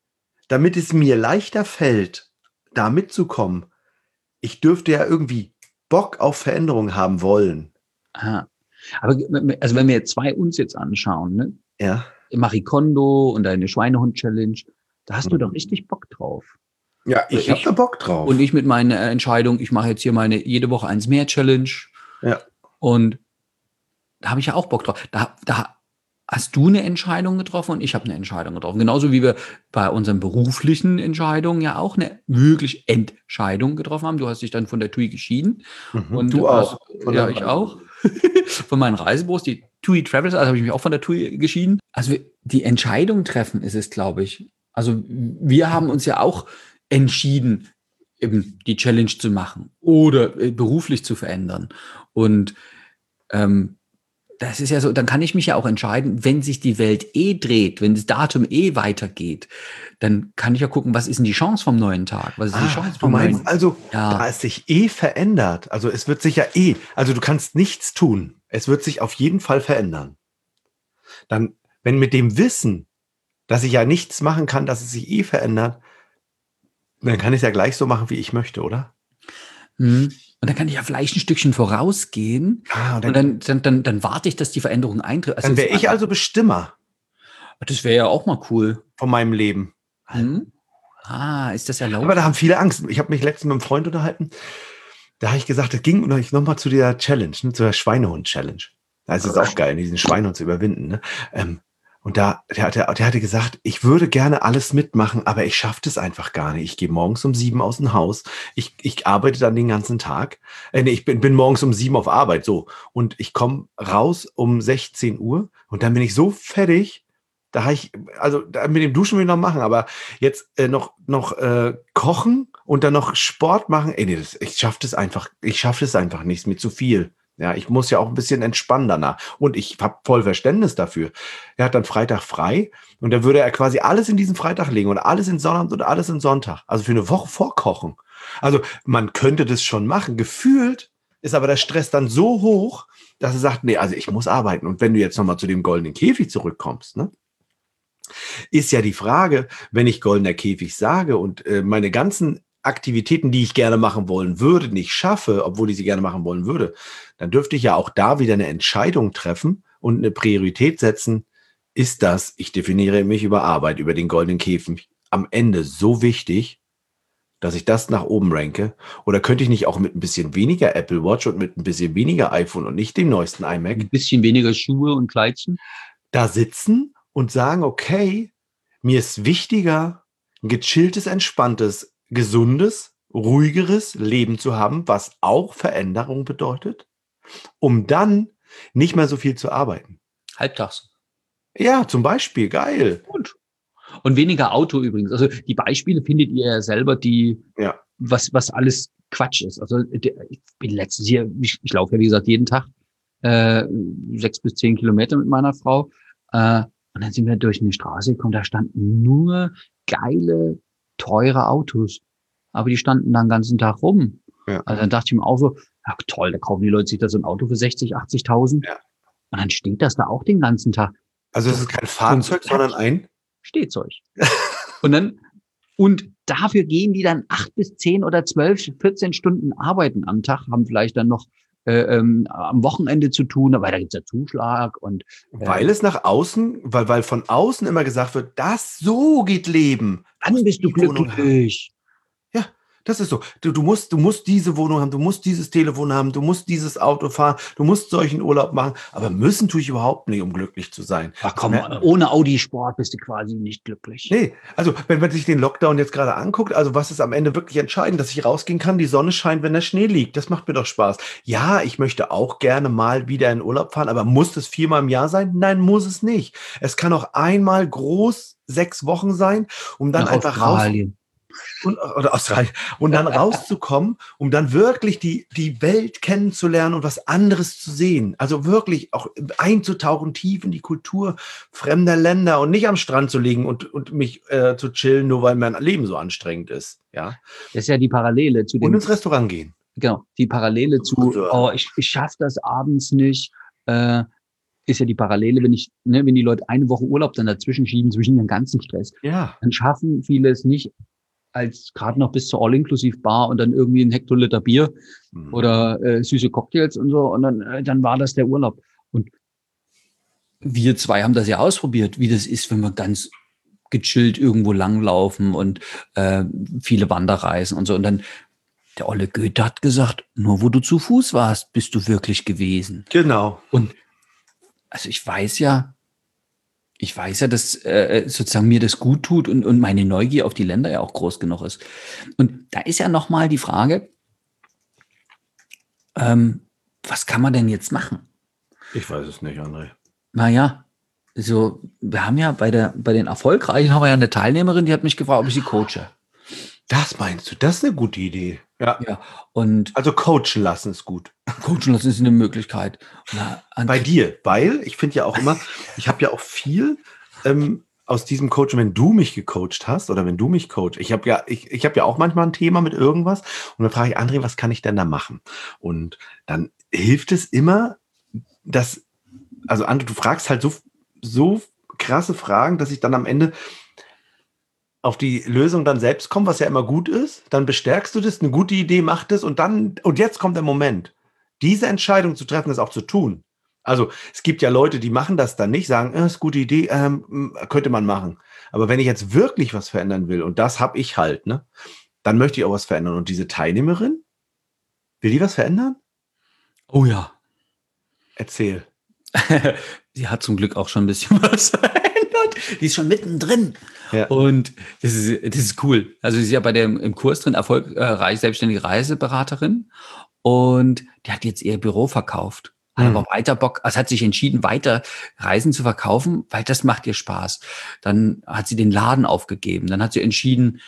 damit es mir leichter fällt, da mitzukommen, ich dürfte ja irgendwie Bock auf Veränderung haben wollen. Aha. Aber also wenn wir jetzt zwei uns jetzt anschauen, ne? Ja. Marie Kondo und deine Schweinehund-Challenge, da hast Mhm. du doch richtig Bock drauf. Ja, ich, ich habe da Bock drauf. Und ich mit meiner Entscheidung, ich mache jetzt hier meine jede Woche eins mehr Challenge. Ja. Und da habe ich ja auch Bock drauf. Da, da hast du eine Entscheidung getroffen und ich habe eine Entscheidung getroffen. Genauso wie wir bei unseren beruflichen Entscheidungen ja auch eine wirklich Entscheidung getroffen haben. Du hast dich dann von der T U I geschieden. Mhm. Und du auch. Von ja, ich auch. Von meinen Reisebüros, die T U I Travels, also habe ich mich auch von der T U I geschieden. Also die Entscheidung treffen ist es, glaube ich. Also wir haben uns ja auch entschieden, eben die Challenge zu machen oder äh, beruflich zu verändern. Und ähm, das ist ja so, dann kann ich mich ja auch entscheiden, wenn sich die Welt eh dreht, wenn das Datum eh weitergeht, dann kann ich ja gucken, was ist denn die Chance vom neuen Tag? Was ist ah, die Chance du vom meinst neuen also, ja. da es sich eh verändert, also es wird sich ja eh, also du kannst nichts tun, es wird sich auf jeden Fall verändern. Dann, wenn mit dem Wissen, dass ich ja nichts machen kann, dass es sich eh verändert, dann kann ich es ja gleich so machen, wie ich möchte, oder? Hm. Und dann kann ich ja vielleicht ein Stückchen vorausgehen. Ah, und dann, und dann, dann, dann, dann warte ich, dass die Veränderung eintritt. Also dann wäre ich also Bestimmer. Das wäre ja auch mal cool. Von meinem Leben. Hm? Ah, ist das erlaubt? Aber da haben viele Angst. Ich habe mich letztens mit einem Freund unterhalten. Da habe ich gesagt, das ging nochmal zu der Challenge, ne, zu der Schweinehund-Challenge. Da ist es auch geil, diesen Schweinehund zu überwinden. Ne? Ähm, Und da, der hatte, der hatte gesagt, ich würde gerne alles mitmachen, aber ich schaffe das einfach gar nicht. Ich gehe morgens um sieben aus dem Haus. Ich, ich arbeite dann den ganzen Tag. Äh, nee, ich bin, bin morgens um sieben auf Arbeit, so. Und ich komme raus um sechzehn Uhr und dann bin ich so fertig. Da habe ich, also da mit dem Duschen will ich noch machen, aber jetzt äh, noch, noch äh, kochen und dann noch Sport machen. Ey, nee, das, ich schaffe das einfach, ich schaffe das einfach nicht, ist mir zu viel. Ja, ich muss ja auch ein bisschen entspannen danach. Und ich habe voll Verständnis dafür. Er hat dann Freitag frei und da würde er quasi alles in diesen Freitag legen und alles in Sonnabend und alles in Sonntag. Also für eine Woche vorkochen. Also man könnte das schon machen. Gefühlt ist aber der Stress dann so hoch, dass er sagt, nee, also ich muss arbeiten. Und wenn du jetzt nochmal zu dem goldenen Käfig zurückkommst, ne, ist ja die Frage, wenn ich goldener Käfig sage und äh, meine ganzen Aktivitäten, die ich gerne machen wollen würde, nicht schaffe, obwohl ich sie gerne machen wollen würde, dann dürfte ich ja auch da wieder eine Entscheidung treffen und eine Priorität setzen. Ist das, ich definiere mich über Arbeit, über den goldenen Käfig, am Ende so wichtig, dass ich das nach oben ranke? Oder könnte ich nicht auch mit ein bisschen weniger Apple Watch und mit ein bisschen weniger iPhone und nicht dem neuesten iMac ein bisschen weniger Schuhe und Kleidchen da sitzen und sagen, okay, mir ist wichtiger, ein gechilltes, entspanntes, gesundes, ruhigeres Leben zu haben, was auch Veränderung bedeutet, um dann nicht mehr so viel zu arbeiten. Halbtags. Ja, zum Beispiel, geil. Gut. Und weniger Auto übrigens. Also die Beispiele findet ihr ja selber, die ja. was was alles Quatsch ist. Also ich bin letztes Jahr, ich, ich laufe ja wie gesagt jeden Tag äh, sechs bis zehn Kilometer mit meiner Frau. Äh, und dann sind wir durch eine Straße gekommen, da standen nur geile, teure Autos. Aber die standen dann den ganzen Tag rum. Ja. Also dann dachte ich mir auch so, ja toll, da kaufen die Leute sich da so ein Auto für sechzig, achtzigtausend. Ja. Und dann steht das da auch den ganzen Tag. Also es ist kein Fahrzeug, sondern ein Stehzeug. Und dann, und dafür gehen die dann acht bis zehn oder zwölf, vierzehn Stunden arbeiten am Tag, haben vielleicht dann noch äh, ähm, am Wochenende zu tun, aber da gibt's ja Zuschlag und äh, weil es nach außen, weil, weil von außen immer gesagt wird, das so geht Leben. Dann bist du glücklich. Ja, das ist so. Du, du musst, du musst diese Wohnung haben, du musst dieses Telefon haben, du musst dieses Auto fahren, du musst solchen Urlaub machen, aber müssen tue ich überhaupt nicht, um glücklich zu sein. Ach komm, ja. Ohne Audi Sport bist du quasi nicht glücklich. Nee, also wenn man sich den Lockdown jetzt gerade anguckt, also was ist am Ende wirklich entscheidend, dass ich rausgehen kann, die Sonne scheint, wenn der Schnee liegt, das macht mir doch Spaß. Ja, ich möchte auch gerne mal wieder in Urlaub fahren, aber muss das viermal im Jahr sein? Nein, muss es nicht. Es kann auch einmal groß sechs Wochen sein, um dann Nach einfach Australien. raus... Und, oder Australien. Und dann rauszukommen, um dann wirklich die, die Welt kennenzulernen und was anderes zu sehen. Also wirklich auch einzutauchen tief in die Kultur fremder Länder und nicht am Strand zu liegen und, und mich äh, zu chillen, nur weil mein Leben so anstrengend ist. Ja. Das ist ja die Parallele zu dem. Und ins Restaurant gehen. Genau, die Parallele zu, oh, ich, ich schaffe das abends nicht. Äh, ist ja die Parallele, wenn ich, ne, wenn die Leute eine Woche Urlaub dann dazwischen schieben, zwischen ihren ganzen Stress, ja. dann schaffen viele es nicht, als gerade noch bis zur All-Inclusive-Bar und dann irgendwie ein Hektoliter Bier mhm. oder äh, süße Cocktails und so und dann, äh, dann war das der Urlaub. Und wir zwei haben das ja ausprobiert, wie das ist, wenn wir ganz gechillt irgendwo langlaufen und äh, viele Wanderreisen und so. Und dann der Olle Goethe hat gesagt, nur wo du zu Fuß warst, bist du wirklich gewesen. Genau. Und also ich weiß ja, ich weiß ja, dass äh, sozusagen mir das gut tut und, und meine Neugier auf die Länder ja auch groß genug ist. Und da ist ja nochmal die Frage, ähm, was kann man denn jetzt machen? Ich weiß es nicht, André. Naja, so, wir haben ja bei der, bei den Erfolgreichen haben wir ja eine Teilnehmerin, die hat mich gefragt, ob ich sie coache. Das meinst du? Das ist eine gute Idee. Ja. ja. Und also coachen lassen ist gut. Coachen lassen ist eine Möglichkeit. Na, bei dir, weil ich finde ja auch immer, ich habe ja auch viel ähm, aus diesem Coaching, wenn du mich gecoacht hast oder wenn du mich coachst. Ich habe ja, ich, ich habe ja auch manchmal ein Thema mit irgendwas und dann frage ich André, was kann ich denn da machen? Und dann hilft es immer, dass, also André, du fragst halt so, so krasse Fragen, dass ich dann am Ende auf die Lösung dann selbst komme, was ja immer gut ist, dann bestärkst du das, eine gute Idee macht es und dann, und jetzt kommt der Moment, diese Entscheidung zu treffen, das auch zu tun. Also es gibt ja Leute, die machen das dann nicht, sagen, äh, ist eine gute Idee, ähm, könnte man machen. Aber wenn ich jetzt wirklich was verändern will, und das habe ich halt, ne, dann möchte ich auch was verändern. Und diese Teilnehmerin, will die was verändern? Oh ja. Erzähl. Sie hat zum Glück auch schon ein bisschen was verändert. Die ist schon mittendrin. Ja. Und das ist, das ist cool. Also sie ist ja bei dem im Kurs drin, erfolgreich selbstständige Reiseberaterin. Und die hat jetzt ihr Büro verkauft. Hat mhm. aber weiter Bock, also hat sich entschieden, weiter Reisen zu verkaufen, weil das macht ihr Spaß. Dann hat sie den Laden aufgegeben. Dann hat sie entschieden,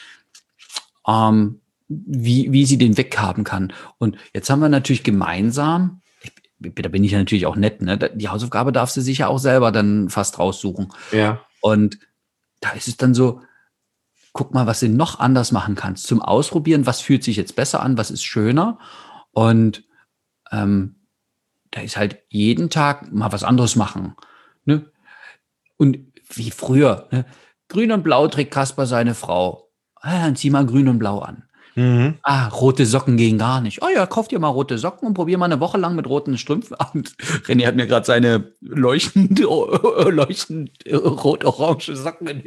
ähm, wie, wie sie den weghaben kann. Und jetzt haben wir natürlich gemeinsam, ich, da bin ich ja natürlich auch nett, ne? Die Hausaufgabe darf sie sich ja auch selber dann fast raussuchen. Ja. Und da ist es dann so, guck mal, was du noch anders machen kannst. Zum Ausprobieren, was fühlt sich jetzt besser an, was ist schöner. Und ähm, da ist halt jeden Tag mal was anderes machen. Ne? Und wie früher, ne? Grün und Blau trägt Kasper seine Frau. Ah, dann zieh mal Grün und Blau an. Mhm. Ah, rote Socken gehen gar nicht. Oh ja, kauf dir mal rote Socken und probier mal eine Woche lang mit roten Strümpfen an. René hat mir gerade seine leuchtend, leuchtend rot-orange Socken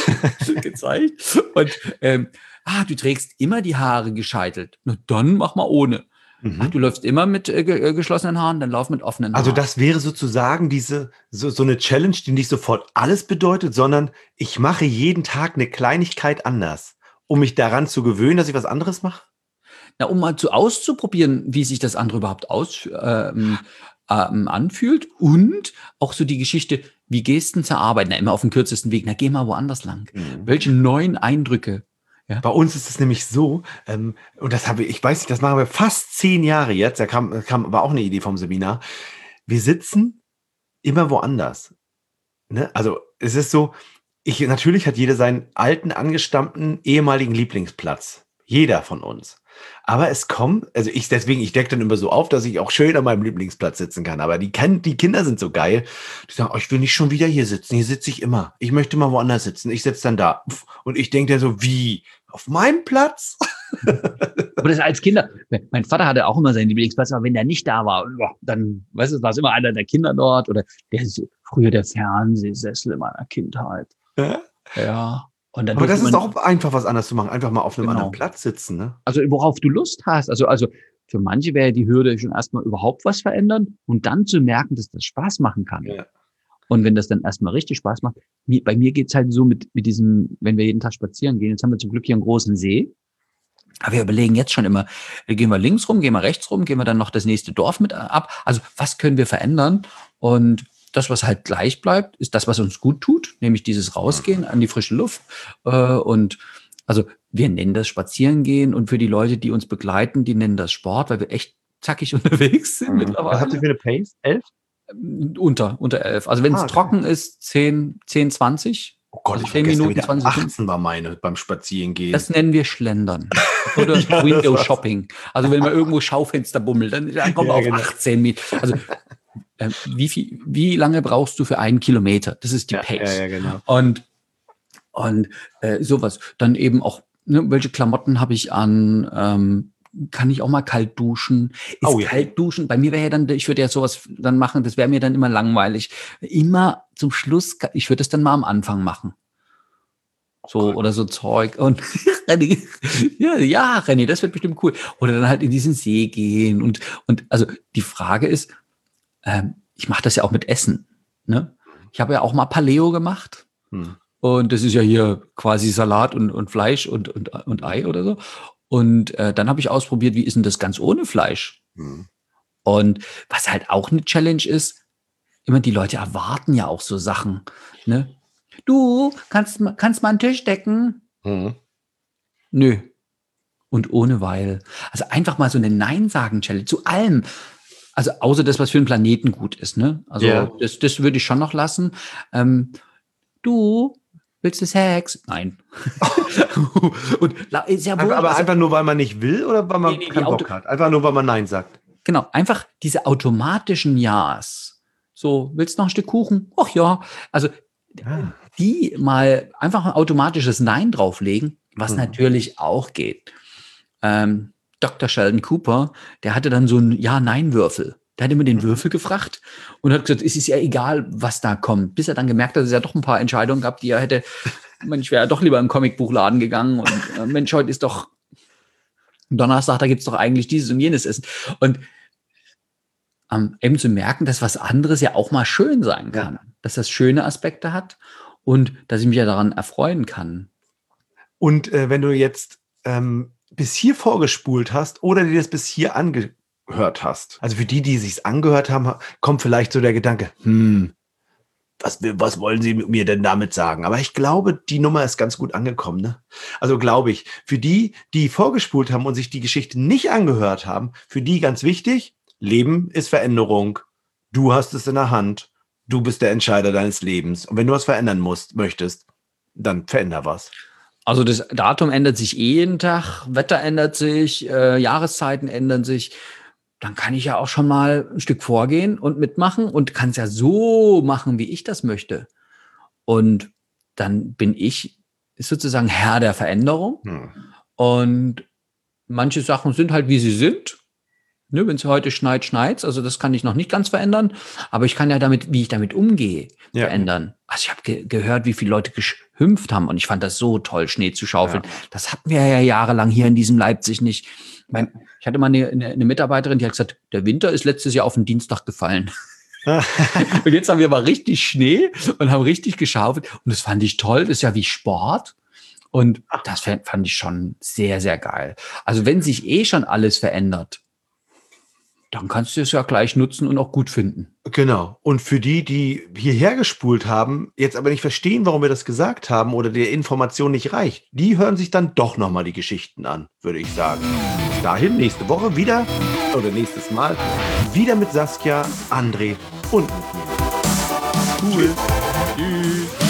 gezeigt. Und ähm, ah, du trägst immer die Haare gescheitelt. Na dann mach mal ohne. Mhm. Ach, du läufst immer mit äh, geschlossenen Haaren, dann lauf mit offenen Haaren. Also das wäre sozusagen diese so, so eine Challenge, die nicht sofort alles bedeutet, sondern ich mache jeden Tag eine Kleinigkeit anders, um mich daran zu gewöhnen, dass ich was anderes mache? Na, um mal zu auszuprobieren, wie sich das andere überhaupt aus, ähm, ähm, anfühlt und auch so die Geschichte, wie gehst du zur Arbeit? Na, immer auf dem kürzesten Weg. Na, geh mal woanders lang. Mhm. Welche neuen Eindrücke? Ja. Bei uns ist es nämlich so, ähm, und das habe ich, ich weiß nicht, das machen wir fast zehn Jahre jetzt, da kam, kam, war auch eine Idee vom Seminar. Wir sitzen immer woanders. Ne? Also es ist so, ich, natürlich hat jeder seinen alten, angestammten, ehemaligen Lieblingsplatz. Jeder von uns. Aber es kommt, also ich deswegen, ich decke dann immer so auf, dass ich auch schön an meinem Lieblingsplatz sitzen kann. Aber die, die Kinder sind so geil. Die sagen, oh, ich will nicht schon wieder hier sitzen. Hier sitze ich immer. Ich möchte mal woanders sitzen. Ich sitze dann da. Und ich denke dann so, wie? Auf meinem Platz? Aber das als Kinder, mein Vater hatte auch immer seinen Lieblingsplatz, aber wenn der nicht da war, dann, weißt du, war es immer einer der Kinder dort oder der früher der Fernsehsessel in meiner Kindheit. Ja. Ja. Und dann aber das ist auch einfach was anderes zu machen, einfach mal auf einem genau. anderen Platz sitzen. Ne? Also worauf du Lust hast. Also, also für manche wäre die Hürde schon erstmal überhaupt was verändern und dann zu merken, dass das Spaß machen kann. Ja. Und wenn das dann erstmal richtig Spaß macht, mir, bei mir geht's halt so mit, mit diesem, wenn wir jeden Tag spazieren gehen, jetzt haben wir zum Glück hier einen großen See, aber wir überlegen jetzt schon immer, gehen wir links rum, gehen wir rechts rum, gehen wir dann noch das nächste Dorf mit ab. Also was können wir verändern? Und das, was halt gleich bleibt, ist das, was uns gut tut, nämlich dieses Rausgehen an die frische Luft. Und also wir nennen das Spazierengehen und für die Leute, die uns begleiten, die nennen das Sport, weil wir echt zackig unterwegs sind mhm. mittlerweile. Was habt ihr für eine Pace? Elf? Unter, unter elf. Also wenn es ah, okay. trocken ist, zehn, zehn, zwanzig. Oh Gott, also ich zehn Minuten, zwanzig achtzehn war meine beim Spazierengehen. Das nennen wir Schlendern. Oder ja, Window Shopping. Also wenn man irgendwo Schaufenster bummelt, dann, dann kommen wir ja, auf genau. achtzehn Meter. Also äh, wie viel, wie lange brauchst du für einen Kilometer? Das ist die ja, Pace. Ja, ja, genau. Und, und äh, sowas. Dann eben auch, ne, welche Klamotten habe ich an? Ähm, kann ich auch mal kalt duschen? Ist Oh, ja. kalt duschen? Bei mir wäre ja dann, ich würde ja sowas dann machen, das wäre mir dann immer langweilig. Immer zum Schluss, ich würde es dann mal am Anfang machen. So, oh oder so Zeug. Und René, ja, ja, René, das wird bestimmt cool. Oder dann halt in diesen See gehen. Und, und also die Frage ist, ähm, ich mache das ja auch mit Essen. Ne? Ich habe ja auch mal Paleo gemacht. Hm. Und das ist ja hier quasi Salat und, und Fleisch und, und, und Ei oder so. Und äh, dann habe ich ausprobiert, wie ist denn das ganz ohne Fleisch? Hm. Und was halt auch eine Challenge ist, immer die Leute erwarten ja auch so Sachen. Ne? Du, kannst, kannst mal einen Tisch decken? Hm. Nö. Und ohne Weil. Also einfach mal so eine Nein-Sagen-Challenge zu allem. Also außer das, was für den Planeten gut ist. Ne? Also yeah. das, das würde ich schon noch lassen. Ähm, du, willst du Sex? Nein. Und ist ja wohl, aber also, einfach nur, weil man nicht will oder weil man nee, nee, keinen Bock hat? Einfach nur, weil man Nein sagt. Genau, einfach diese automatischen Ja's. So, willst du noch ein Stück Kuchen? Ach ja. Also ah. die mal einfach ein automatisches Nein drauflegen, was hm. natürlich auch geht. Ähm, Doktor Sheldon Cooper, der hatte dann so einen Ja-Nein-Würfel. Der hat immer den Würfel gefragt und hat gesagt, es ist ja egal, was da kommt. Bis er dann gemerkt hat, dass er doch ein paar Entscheidungen gab, die er hätte, Mensch, wäre doch lieber im Comicbuchladen gegangen und äh, Mensch, heute ist doch Donnerstag, da gibt's doch eigentlich dieses und jenes Essen. Und ähm, eben zu merken, dass was anderes ja auch mal schön sein kann. Ja. Dass das schöne Aspekte hat und dass ich mich ja daran erfreuen kann. Und äh, wenn du jetzt ähm, bis hier vorgespult hast oder dir das bis hier angehört hast, also für die, die sich's angehört haben, kommt vielleicht so der Gedanke, hm, was, was wollen sie mir denn damit sagen? Aber ich glaube, die Nummer ist ganz gut angekommen. Ne? Also glaube ich, für die, die vorgespult haben und sich die Geschichte nicht angehört haben, für die ganz wichtig, Leben ist Veränderung. Du hast es in der Hand. Du bist der Entscheider deines Lebens. Und wenn du was verändern musst, möchtest, dann veränder was. Also das Datum ändert sich jeden Tag, Wetter ändert sich, äh, Jahreszeiten ändern sich. Dann kann ich ja auch schon mal ein Stück vorgehen und mitmachen und kann es ja so machen, wie ich das möchte. Und dann bin ich sozusagen Herr der Veränderung. Hm. Und manche Sachen sind halt, wie sie sind. Ne, wenn es heute schneit, schneit's. Also das kann ich noch nicht ganz verändern. Aber ich kann ja damit, wie ich damit umgehe, ja. verändern. Also ich habe ge- gehört, wie viele Leute geschimpft haben. Und ich fand das so toll, Schnee zu schaufeln. Ja. Das hatten wir ja jahrelang hier in diesem Leipzig nicht. Ich, mein, ich hatte mal eine, eine, eine Mitarbeiterin, die hat gesagt, der Winter ist letztes Jahr auf den Dienstag gefallen. Und jetzt haben wir aber richtig Schnee und haben richtig geschaufelt. Und das fand ich toll. Das ist ja wie Sport. Und das fand ich schon sehr, sehr geil. Also wenn sich eh schon alles verändert, dann kannst du es ja gleich nutzen und auch gut finden. Genau. Und für die, die hierher gespult haben, jetzt aber nicht verstehen, warum wir das gesagt haben oder der Information nicht reicht, die hören sich dann doch nochmal die Geschichten an, würde ich sagen. Bis dahin, nächste Woche wieder, oder nächstes Mal, wieder mit Saskia, André und mit mir. Cool. Tschüss. Tschüss.